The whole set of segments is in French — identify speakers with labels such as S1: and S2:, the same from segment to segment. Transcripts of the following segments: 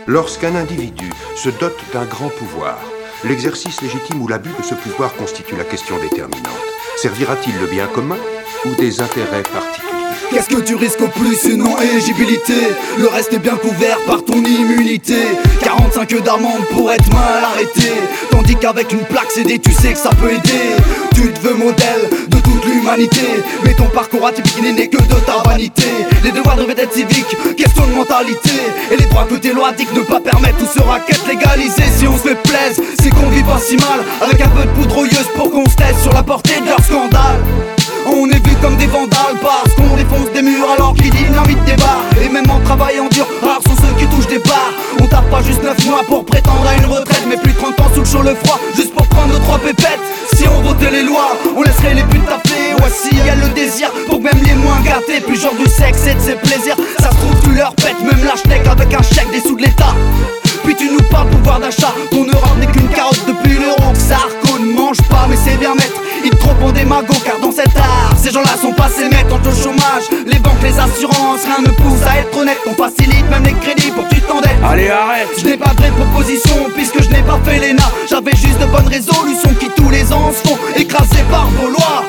S1: Lorsqu'un individu se dote d'un grand pouvoir, l'exercice légitime ou l'abus de ce pouvoir constitue la question déterminante. Servira-t-il le bien commun ou des intérêts particuliers?
S2: Qu'est-ce que tu risques au plus? Une non-éligibilité. Le reste est bien couvert par ton immunité. 45 œufs d'amende pour être mal arrêté. Tandis qu'avec une plaque CD tu sais que ça peut aider. Tu te veux modèle de toute l'humanité, mais ton parcours atypique n'est que de ta vanité. Les devoirs devaient être civiques, question de mentalité. Et les droits que tes lois dictent ne pas permettre tout ce racket légalisé. Si on se fait plaise, c'est qu'on vit pas si mal, avec un peu de poudreuse pour qu'on se taise sur la portée de leur scandale. On est vu comme des vandales parce qu'on défonce des murs alors qu'ils dynamitent des bars. Et même en travaillant dur, rares sont ceux qui touchent des barres. On tape pas juste 9 mois pour prétendre à une retraite, mais plus de 30 ans sous le chaud le froid, juste pour prendre 2-3 pépettes. Si on votait les lois, on laisserait les putes taper. Ouais, si y a le désir pour que même les moins gâtés plus genre du sexe et de ses plaisirs. Ça se trouve tu leur pètes, même la schneck avec un chèque des sous de l'état. Puis tu nous parles pouvoir d'achat, ton Europe n'est qu'une carotte depuis l'euro. Sarko ne mange pas mais c'est bien maître. Ils te trompent en démago car dans cet art ces gens-là sont passés maîtres entre le chômage, les banques, les assurances. Rien ne pousse à être honnête, on facilite même les crédits pour que tu t'endettes.
S3: Allez arrête.
S2: Je n'ai pas de vraie proposition puisque je n'ai pas fait l'ENA. J'avais juste de bonnes résolutions qui tous les ans se font écraser par vos lois.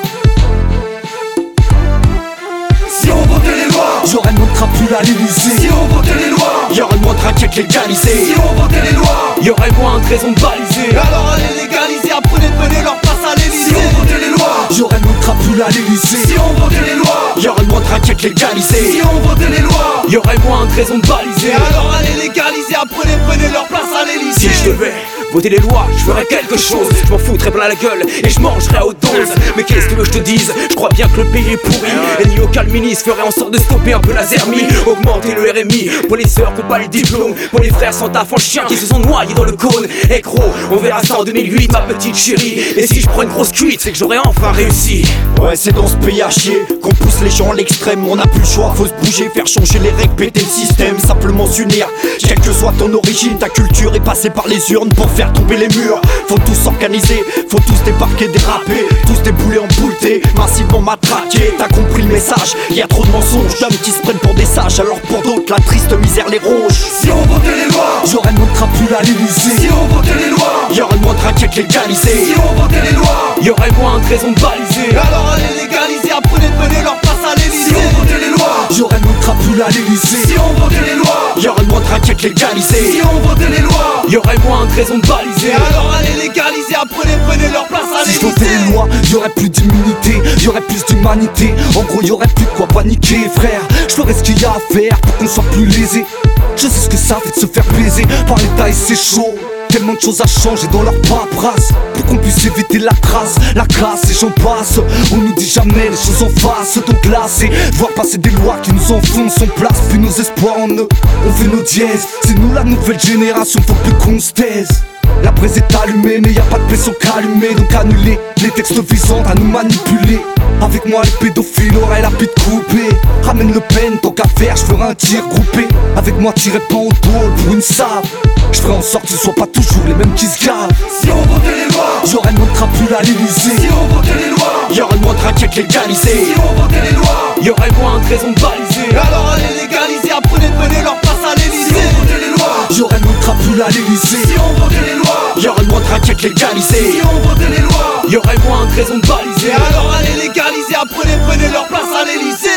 S2: Si on votait les lois,
S4: j'aurais moins de crapules à l'Élysée.
S2: Si on votait les lois,
S4: y'aurait moins de raquettes légalisées.
S2: Si on votait les lois,
S3: Y'aurait moins de raisons de baliser.
S2: alors allez légaliser, apprenez de mener leur place à l'Élysée. Si on votait les lois,
S4: j'aurais moins de crapules à l'Élysée.
S2: Si on votait les lois,
S4: y'aurait moins de raquettes légalisées.
S2: Si on votait les lois,
S3: Y'aurait moins de raisons de baliser.
S2: alors allez légaliser, apprenez de mener leur place à l'Élysée.
S3: Si je devais voter les lois, je ferais quelque chose. Je m'en foutrais plein la gueule et je mangerais à haute dose. Mais qu'est-ce que tu veux que je te dise? Je crois bien que le pays est pourri. Et ni aucun ministre ferait en sorte de stopper un peu la zermie. Augmenter le RMI pour les sœurs qui ont pas les diplômes, pour les frères sans taf en chien qui se sont noyés dans le cône. Et gros, on verra ça en 2008 ma petite chérie. Et si je prends une grosse cuite, c'est que j'aurais enfin réussi.
S4: Ouais, c'est dans ce pays à chier qu'on pousse les gens à l'extrême. On n'a plus le choix, faut se bouger, faire changer les règles, péter le système, simplement s'unir. Quelle que soit ton origine, ta culture est passée par les urnes pour faire tomber les murs. Faut tous s'organiser, faut tous débarquer, déraper, tous débouler en bouleté, massivement matraquer. T'as compris le message, y a trop de mensonges, d'hommes qui se prennent pour des sages, alors pour d'autres la triste misère les ronge.
S2: Si on votait les lois,
S4: j'aurais moins de crapules à l'Élysée.
S2: Si on votait les lois,
S4: y'aurait moins de raquettes légalisées.
S2: Si on votait les lois,
S3: Y'aurait moins de raisons de baliser.
S2: alors allez légaliser, apprenez de mener leur place à l'Élysée. Si on votait les lois,
S4: j'aurais moins de crapules à l'Élysée.
S2: Si on votait les lois,
S4: y'aurait moins de raquettes légalisées.
S2: Si on votait les lois,
S3: Y'aurait moins de raisons de baliser.
S2: alors allez légaliser, apprenez de mener leur place à
S4: Si je
S2: l'Élysée.
S4: votais les lois, y'aurait plus d'immunité, y'aurait plus d'humanité. En gros, y'aurait plus de quoi paniquer, frère. Je ferais ce qu'il y a à faire pour qu'on soit plus lésé. Je sais ce que ça fait de se faire baiser par l'État et c'est chaud. Tellement de choses à changer dans leur paperasse pour qu'on puisse éviter la crasse, la casse et j'en passe. On nous dit jamais les choses en face, donc là c'est voir passer des lois qui nous enfoncent. On place plus nos espoirs en eux, on fait nos dièses. C'est nous la nouvelle génération, faut plus qu'on se taise. La braise est allumée mais y'a pas de pression qu'allumer. Donc annuler les textes visant à nous manipuler. Avec moi les pédophiles auraient la pite coupée. Ramène le Pen, tant qu'à faire je ferai un tir groupé. Avec moi tirez pas au dos pour une save. Je ferai en sorte que ce soit pas toujours les mêmes qui se gavent.
S2: Si on votait les lois,
S4: j'aurais moins de crapules à l'Élysée.
S2: Si on votait les lois,
S4: y'aurait moins de raquettes légalisées.
S2: Si on votait les lois,
S3: Y'aurait moins de raisons de baliser.
S2: alors allez légaliser, apprenez de mener leur place à l'Élysée. Si on votait les lois,
S4: j'aurais moins de crapules à l'Élysée.
S2: Si on votait les lois,
S4: y'aurait moins de raquettes légalisées.
S2: Si on votait les lois,
S3: Y'aurait moins de raisons de baliser.
S2: alors allez légaliser, apprenez de mener leur place à l'Élysée.